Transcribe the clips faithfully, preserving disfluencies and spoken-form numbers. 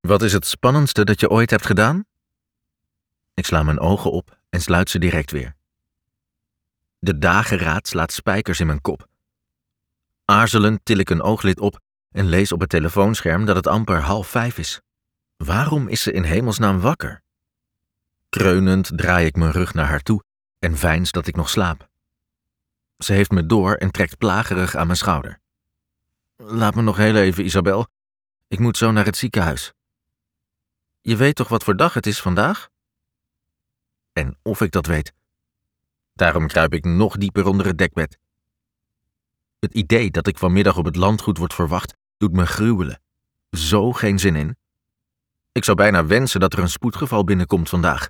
Wat is het spannendste dat je ooit hebt gedaan? Ik sla mijn ogen op en sluit ze direct weer. De dageraad slaat spijkers in mijn kop. Aarzelend til ik een ooglid op en lees op het telefoonscherm dat het amper half vijf is. Waarom is ze in hemelsnaam wakker? Kreunend draai ik mijn rug naar haar toe en veins dat ik nog slaap. Ze heeft me door en trekt plagerig aan mijn schouder. Laat me nog heel even, Isabel. Ik moet zo naar het ziekenhuis. Je weet toch wat voor dag het is vandaag? En of ik dat weet. Daarom kruip ik nog dieper onder het dekbed. Het idee dat ik vanmiddag op het landgoed word verwacht, doet me gruwelen. Zo geen zin in. Ik zou bijna wensen dat er een spoedgeval binnenkomt vandaag.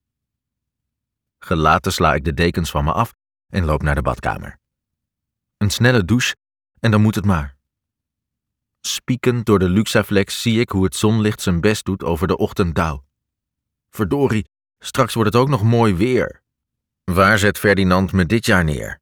Gelaten sla ik de dekens van me af en loop naar de badkamer. Een snelle douche en dan moet het maar. Spiekend door de Luxaflex zie ik hoe het zonlicht zijn best doet over de ochtenddauw. Verdorie, straks wordt het ook nog mooi weer. Waar zet Ferdinand me dit jaar neer?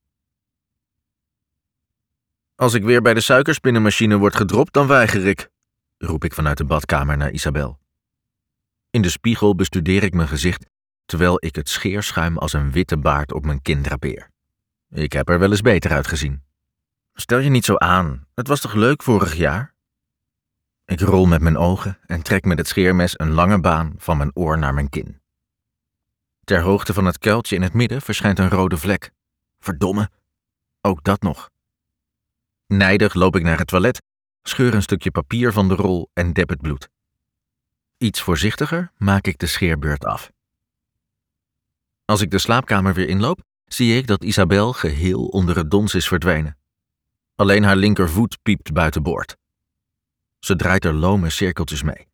Als ik weer bij de suikerspinnenmachine word gedropt, dan weiger ik, roep ik vanuit de badkamer naar Isabel. In de spiegel bestudeer ik mijn gezicht, terwijl ik het scheerschuim als een witte baard op mijn kin drapeer. Ik heb er wel eens beter uitgezien. Stel je niet zo aan, het was toch leuk vorig jaar? Ik rol met mijn ogen en trek met het scheermes een lange baan van mijn oor naar mijn kin. Ter hoogte van het kuiltje in het midden verschijnt een rode vlek. Verdomme, ook dat nog. Nijdig loop ik naar het toilet, scheur een stukje papier van de rol en dep het bloed. Iets voorzichtiger maak ik de scheerbeurt af. Als ik de slaapkamer weer inloop, zie ik dat Isabel geheel onder het dons is verdwenen. Alleen haar linkervoet piept buiten boord. Ze draait er lome cirkeltjes mee.